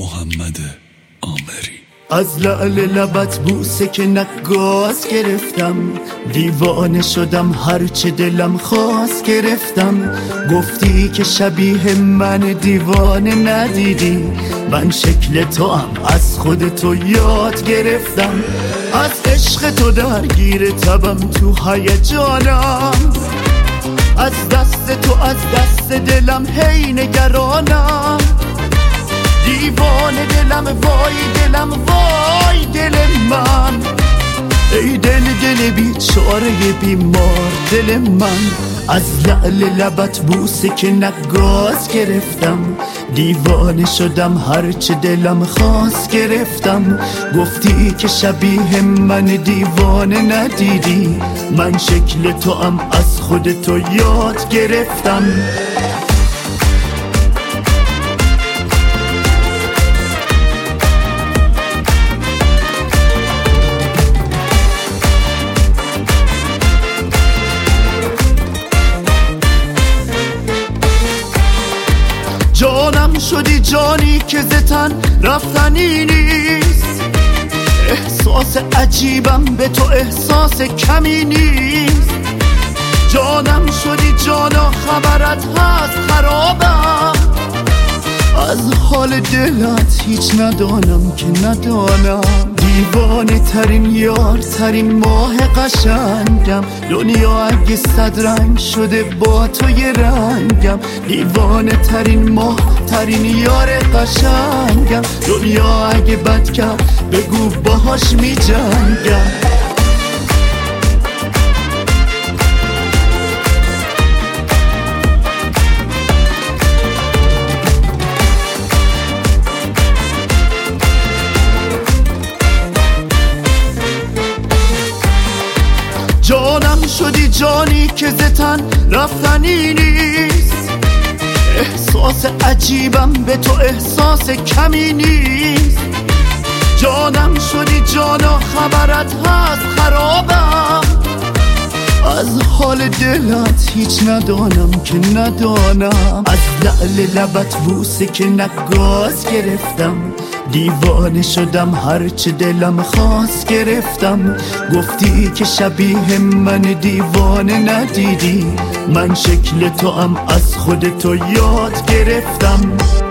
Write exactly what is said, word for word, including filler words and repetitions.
محمد آمری. از لعل لبت بوسه که نگاز گرفتم، دیوانه شدم هرچه دلم خواست گرفتم. گفتی که شبیه من دیوانه ندیدی، من شکل تو هم از خود تو یاد گرفتم. از عشق تو درگیر تبم، تو هیجانم، از دست تو از دست دلم هی نگرانم. دیوانه دلم وای دلم وای دل من، ای دل دل بیچاره بیمار دل من. از لعل لبت بوسه که نگاز گرفتم، دیوانه شدم هرچه دلم خواست گرفتم. گفتی که شبیه من دیوانه ندیدی، من شکل تو هم از خود تو یاد گرفتم. جانم شدی جانی که زتن رفتنی نیست، احساس عجیبم به تو احساس کمی نیست. جانم شدی جانا خبرت هست خرابم، از حال دلت هیچ ندانم که ندانم. دیوانه ترین یار ترین ماه قشنگم، دنیا اگه صد رنگ شده با تو یه رنگم. دیوانه ترین ماه ترین یار قشنگم، دنیا اگه بد کرد بگو باهاش می جنگم. جانم شدی جانی که زتن رفتنی نیست، احساس عجیبم به تو احساس کمی نیست. جانم شدی جانا خبرت هست خرابم، از حال دلت هیچ ندانم که ندانم. از لعل لبت بوسه که نگاز گرفتم، دیوانه شدم هرچه دلم خواست گرفتم. گفتی که شبیه من دیوانه ندیدی، من شکل تو هم از خود تو یاد گرفتم.